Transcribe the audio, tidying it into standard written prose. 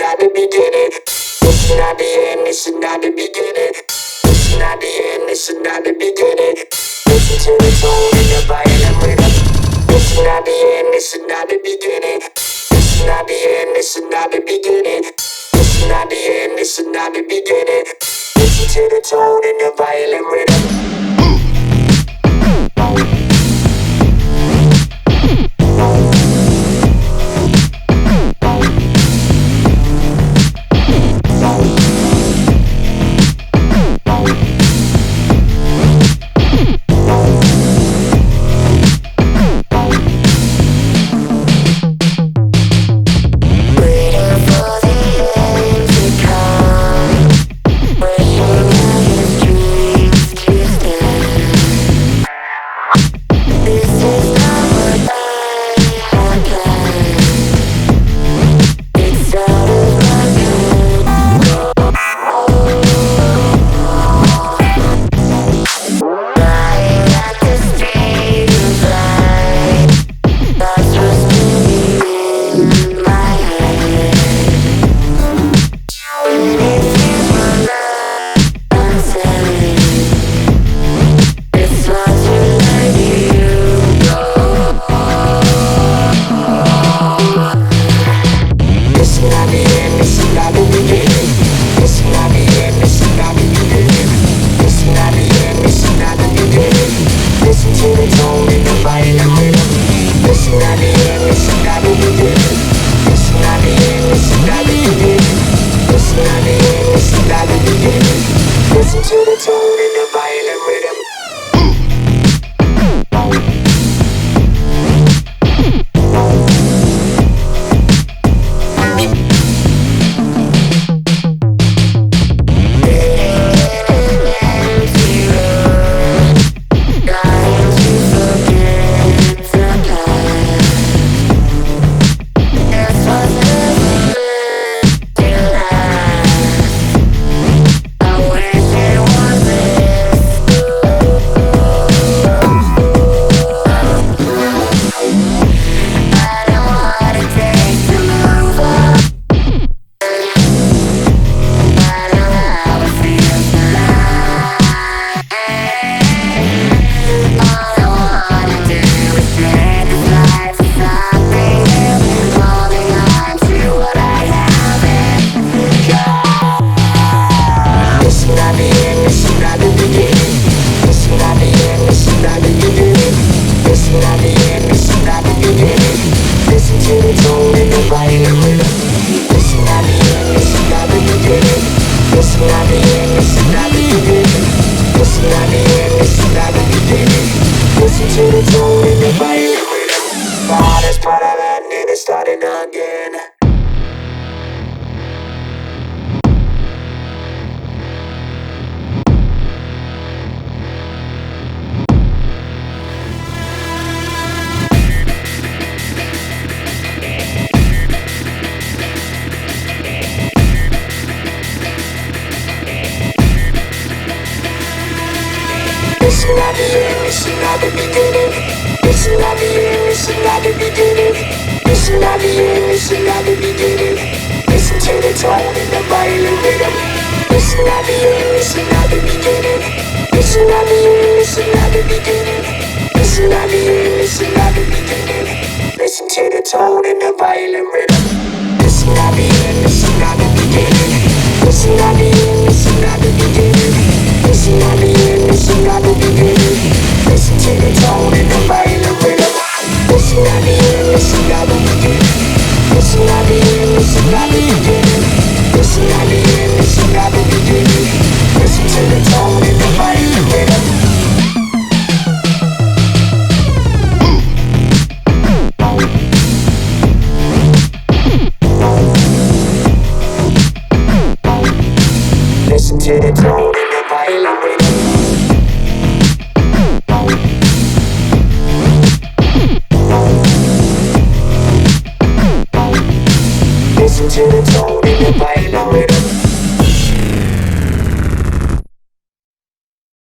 not the beginning. This is not the end, this is not the beginning. This is not the end, this is not the beginning. Listen to the tone and the violin rhythm. This is not the end, this is not the beginning. This is not the end, this is not the beginning. This is not the end, this is not the beginning. Listen to the tone and the violin rhythm. Listen to the tone and the violin rhythm. Listen to the tone and the violin rhythm. The hardest part of ending is starting again. This is not the end, this is not the beginning. This is not the end, this is not the beginning. This is not the end, this is not the beginning. Listen to the tone and the violin rhythm. This is not the end, this is not the beginning. This is not the end, this is not the beginning. This is not the end, this is not the beginning. Listen to the tone and the violin rhythm. This is not the end, this is not the beginning. This is not the end, this is not the beginning. This is not the end, this is not the beginning. Listen to the tone and the violin rhythm. This is not the end, this is not the beginning. This is not the end, this is not the beginning. This is not the end, this is not the beginning. Listen to the tone and the violin rhythm. Listen to the tone.